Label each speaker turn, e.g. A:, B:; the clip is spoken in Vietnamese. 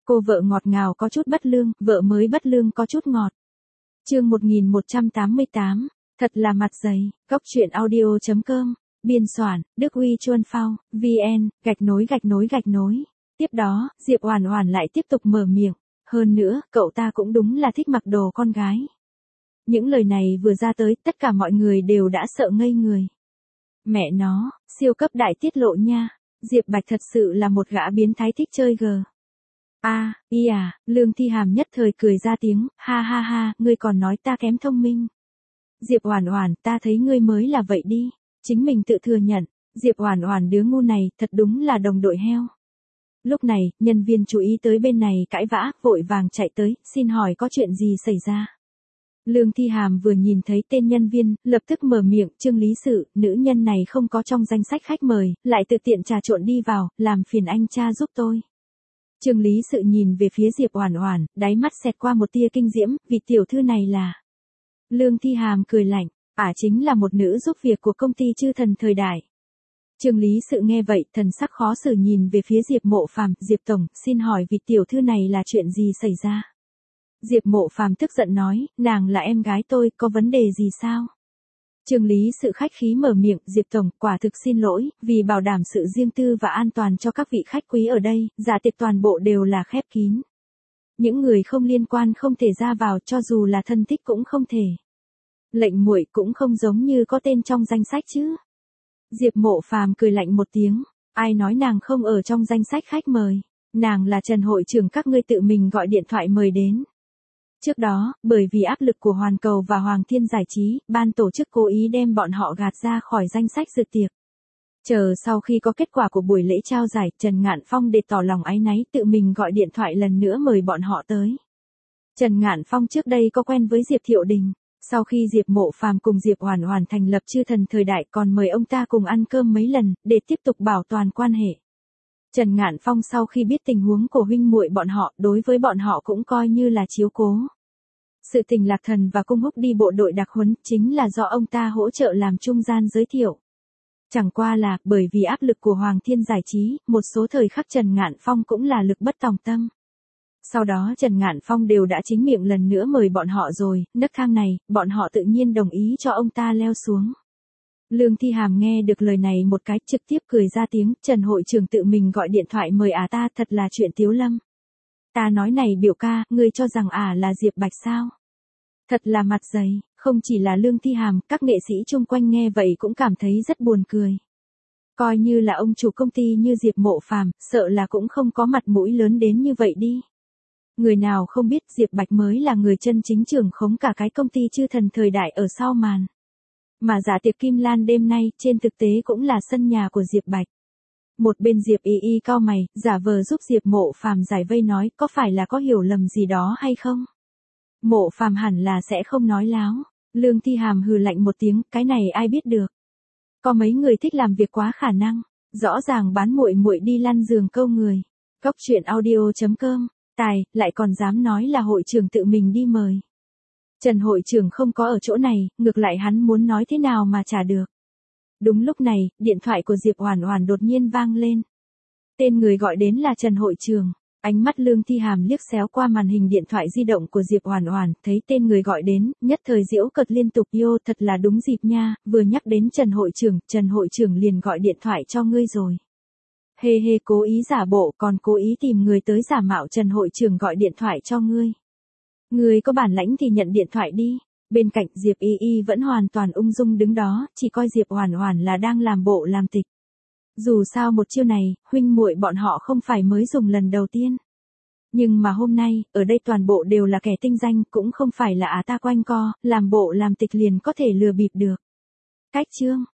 A: Cô vợ ngọt ngào có chút bất lương, vợ mới bất lương có chút ngọt. Chương 1188, thật là mặt dày, góc truyện audio.com, biên soạn, Đức Huy Chuân Phao, VN, gạch nối. Tiếp đó, Diệp Oản Oản lại tiếp tục mở miệng, hơn nữa, cậu ta cũng đúng là thích mặc đồ con gái. Những lời này vừa ra tới, tất cả mọi người đều đã sợ ngây người. Mẹ nó, siêu cấp đại tiết lộ nha, Diệp Bạch thật sự là một gã biến thái thích chơi gờ. Lương Thi Hàm nhất thời cười ra tiếng, ha ha ha, ngươi còn nói ta kém thông minh. Diệp Oản Oản, ta thấy ngươi mới là vậy đi, chính mình tự thừa nhận, Diệp Oản Oản đứa ngu này, thật đúng là đồng đội heo. Lúc này, nhân viên chú ý tới bên này cãi vã, vội vàng chạy tới, xin hỏi có chuyện gì xảy ra. Lương Thi Hàm vừa nhìn thấy tên nhân viên, lập tức mở miệng, Trương Lý Sự, nữ nhân này không có trong danh sách khách mời, lại tự tiện trà trộn đi vào, làm phiền anh cha giúp tôi. Trương Lý Sự nhìn về phía Diệp Oản Oản, đáy mắt xẹt qua một tia kinh diễm, vị tiểu thư này là. Lương Thi Hàm cười lạnh, chính là một nữ giúp việc của công ty Chư Thần Thời Đại. Trương Lý Sự nghe vậy, thần sắc khó xử nhìn về phía Diệp Mộ Phàm, Diệp tổng, xin hỏi vị tiểu thư này là chuyện gì xảy ra? Diệp Mộ Phàm tức giận nói, nàng là em gái tôi, có vấn đề gì sao? Trương Lý Sự khách khí mở miệng, Diệp tổng, quả thực xin lỗi, vì bảo đảm sự riêng tư và an toàn cho các vị khách quý ở đây, dạ tiệc toàn bộ đều là khép kín. Những người không liên quan không thể ra vào, cho dù là thân thích cũng không thể. Lệnh muội cũng không giống như có tên trong danh sách chứ. Diệp Mộ Phàm cười lạnh một tiếng, ai nói nàng không ở trong danh sách khách mời, nàng là Trần hội trưởng các ngươi tự mình gọi điện thoại mời đến. Trước đó, bởi vì áp lực của Hoàn Cầu và Hoàng Thiên Giải Trí, ban tổ chức cố ý đem bọn họ gạt ra khỏi danh sách dự tiệc. Chờ sau khi có kết quả của buổi lễ trao giải, Trần Ngạn Phong để tỏ lòng áy náy tự mình gọi điện thoại lần nữa mời bọn họ tới. Trần Ngạn Phong trước đây có quen với Diệp Thiệu Đình, sau khi Diệp Mộ Phàm cùng Diệp Oản Oản thành lập Chư Thần Thời Đại còn mời ông ta cùng ăn cơm mấy lần, để tiếp tục bảo toàn quan hệ. Trần Ngạn Phong sau khi biết tình huống của huynh muội bọn họ, đối với bọn họ cũng coi như là chiếu cố. Sự tình Lạc Thần và Cung Húc đi bộ đội đặc huấn chính là do ông ta hỗ trợ làm trung gian giới thiệu. Chẳng qua là, bởi vì áp lực của Hoàng Thiên Giải Trí, một số thời khắc Trần Ngạn Phong cũng là lực bất tòng tâm. Sau đó Trần Ngạn Phong đều đã chính miệng lần nữa mời bọn họ rồi, nấc thang này, bọn họ tự nhiên đồng ý cho ông ta leo xuống. Lương Thi Hàm nghe được lời này một cái trực tiếp cười ra tiếng, Trần hội trưởng tự mình gọi điện thoại mời ta thật là chuyện tiếu lâm. Ta nói này biểu ca, ngươi cho rằng là Diệp Bạch sao? Thật là mặt dày, không chỉ là Lương Thi Hàm, các nghệ sĩ chung quanh nghe vậy cũng cảm thấy rất buồn cười. Coi như là ông chủ công ty như Diệp Mộ Phàm, sợ là cũng không có mặt mũi lớn đến như vậy đi. Người nào không biết Diệp Bạch mới là người chân chính trưởng khống cả cái công ty Chư Thần Thời Đại ở sau màn. Mà giả tiệc Kim Lan đêm nay, trên thực tế cũng là sân nhà của Diệp Bạch. Một bên Diệp Y cau mày, giả vờ giúp Diệp Mộ Phàm giải vây nói, có phải là có hiểu lầm gì đó hay không? Mộ Phàm hẳn là sẽ không nói láo. Lương Thi Hàm hừ lạnh một tiếng, cái này ai biết được. Có mấy người thích làm việc quá khả năng, rõ ràng bán muội muội đi lăn giường câu người. Góc truyện audio.com, tài, lại còn dám nói là hội trưởng tự mình đi mời. Trần hội trưởng không có ở chỗ này, ngược lại hắn muốn nói thế nào mà trả được. Đúng lúc này, điện thoại của Diệp Oản Oản đột nhiên vang lên. Tên người gọi đến là Trần hội trưởng. Ánh mắt Lương Thi Hàm liếc xéo qua màn hình điện thoại di động của Diệp Oản Oản, thấy tên người gọi đến, nhất thời giễu cợt liên tục, "Yo, thật là đúng dịp nha, vừa nhắc đến Trần hội trưởng liền gọi điện thoại cho ngươi rồi." Hê hê, cố ý giả bộ, còn cố ý tìm người tới giả mạo Trần hội trưởng gọi điện thoại cho ngươi. Ngươi có bản lãnh thì nhận điện thoại đi. Bên cạnh Diệp Y vẫn hoàn toàn ung dung đứng đó, chỉ coi Diệp Oản Oản là đang làm bộ làm tịch. Dù sao một chiêu này, huynh muội bọn họ không phải mới dùng lần đầu tiên. Nhưng mà hôm nay, ở đây toàn bộ đều là kẻ tinh danh, cũng không phải là ta quanh co, làm bộ làm tịch liền có thể lừa bịp được. Cách chương